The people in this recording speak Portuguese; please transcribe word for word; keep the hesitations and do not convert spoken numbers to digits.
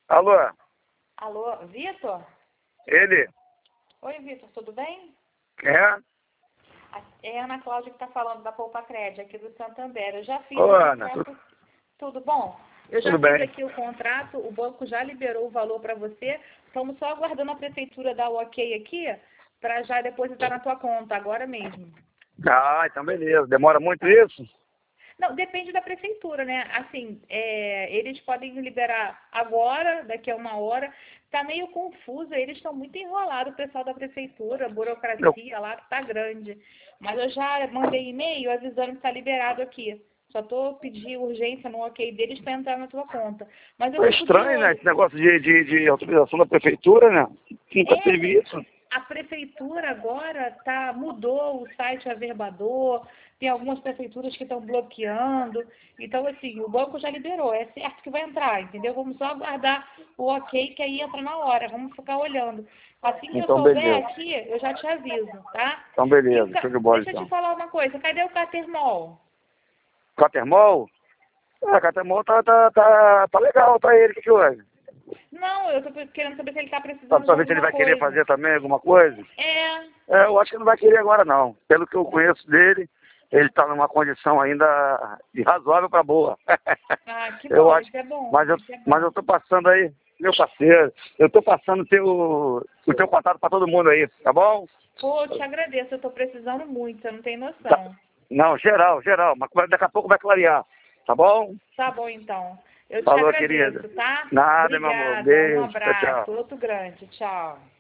Alô? Alô, Vitor? Ele? Oi, Vitor, tudo bem? É? É a Ana Cláudia que está falando da Poupa Crédito aqui do Santander. Eu já fiz Ô, o Ana, contrato. tudo, Tudo bom? Eu já tudo fiz bem? aqui o contrato, o banco já liberou o valor para você. Estamos só aguardando a prefeitura dar o ok aqui para já depositar na tua conta, agora mesmo. Ah, então beleza. Demora muito isso? Não, depende da prefeitura, né? Assim, é, eles podem liberar agora, daqui a uma hora. Tá meio confuso, eles estão muito enrolados, o pessoal da prefeitura, a Eu, burocracia lá que tá grande. Mas eu já mandei e-mail avisando que tá liberado aqui. Só tô pedindo urgência no ok deles para entrar na tua conta. Mas eu é fico de estranho, né? olho. Esse negócio de, de, de autorização da prefeitura, né? Nunca teve É, isso. a prefeitura agora tá, mudou o site Averbador, tem algumas prefeituras que estão bloqueando. Então, assim, o banco já liberou, é certo que vai entrar, entendeu? Vamos só aguardar o ok, que aí entra na hora, vamos ficar olhando. Assim que eu Então souber beleza. aqui, eu já te aviso, tá? Então E o beleza, ca- show de bola deixa eu te então. falar uma coisa, cadê o Catermol? Catermol? Ah, Catermol tá, tá, tá, tá legal pra ele, o que que houve? Não, eu tô querendo saber se ele tá Pra precisando de pra ver se ele alguma vai querer coisa. fazer também alguma coisa? É, É, eu acho que não vai querer agora não. Pelo que eu conheço dele, ele está numa condição ainda de razoável para boa. ah, que Eu bom, acho. isso é bom, Mas eu, isso é mas bom. eu tô passando aí, meu parceiro, eu tô passando o teu, o teu contato para todo mundo aí, tá bom? Pô, eu te agradeço, eu tô precisando muito, você não tem Tá- noção. Não, geral, geral, mas daqui a pouco vai clarear, tá bom? Tá bom, então. Eu te Falou, querida. agradeço, tá? Nada, meu amor. Obrigada, um Beijo, tchau, abraço, tchau. outro grande, tchau.